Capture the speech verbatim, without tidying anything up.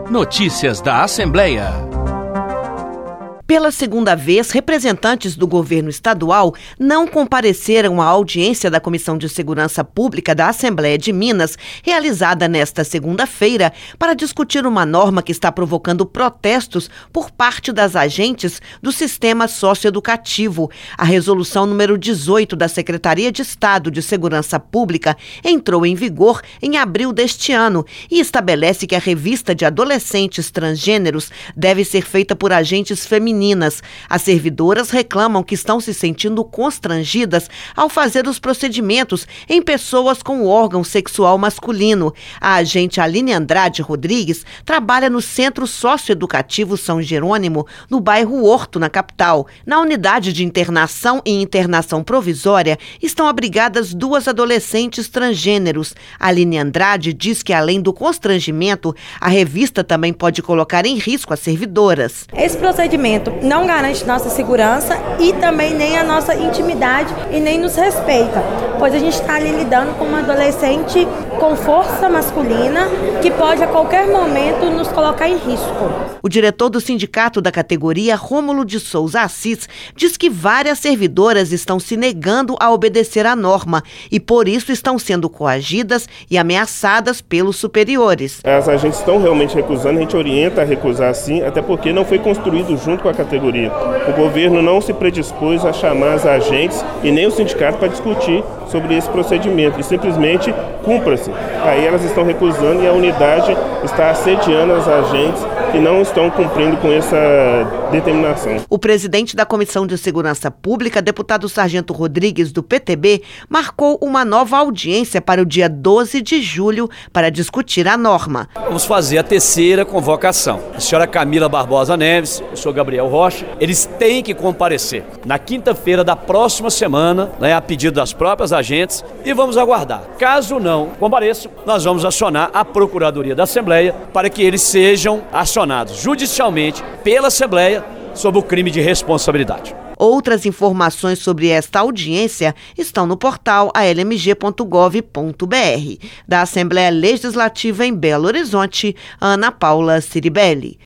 Notícias da Assembleia. Pela segunda vez, representantes do governo estadual não compareceram à audiência da Comissão de Segurança Pública da Assembleia de Minas, realizada nesta segunda-feira, para discutir uma norma que está provocando protestos por parte das agentes do sistema socioeducativo. A resolução número dezoito da Secretaria de Estado de Segurança Pública entrou em vigor em abril deste ano e estabelece que a revista de adolescentes transgêneros deve ser feita por agentes femininos. As servidoras reclamam que estão se sentindo constrangidas ao fazer os procedimentos em pessoas com o órgão sexual masculino. A agente Aline Andrade Rodrigues trabalha no Centro Socioeducativo São Jerônimo, no bairro Horto, na capital. Na unidade de internação e internação provisória estão abrigadas duas adolescentes transgêneros. Aline Andrade diz que, além do constrangimento, a revista também pode colocar em risco as servidoras. Esse procedimento não garante nossa segurança e também nem a nossa intimidade e nem nos respeita, pois a gente está ali lidando com uma adolescente com força masculina que pode a qualquer momento nos colocar em risco. O diretor do sindicato da categoria, Rômulo de Souza Assis, diz que várias servidoras estão se negando a obedecer à norma e por isso estão sendo coagidas e ameaçadas pelos superiores. As agentes estão realmente recusando, a gente orienta a recusar sim, até porque não foi construído junto com a categoria. O governo não se predispôs a chamar as agentes e nem o sindicato para discutir sobre esse procedimento e simplesmente cumpra-se. Aí elas estão recusando e a unidade está assediando as agentes que não estão cumprindo com essa determinação. O presidente da Comissão de Segurança Pública, deputado Sargento Rodrigues, do P T B, marcou uma nova audiência para o dia doze de julho para discutir a norma. Vamos fazer a terceira convocação. A senhora Camila Barbosa Neves, o senhor Gabriel Rocha, eles têm que comparecer na quinta-feira da próxima semana, né, a pedido das próprias agentes, e vamos aguardar. Caso não compareçam, nós vamos acionar a Procuradoria da Assembleia para que eles sejam acionados judicialmente pela Assembleia sob o crime de responsabilidade. Outras informações sobre esta audiência estão no portal a l m g ponto gov ponto b r. Da Assembleia Legislativa em Belo Horizonte, Ana Paula Ciribelli.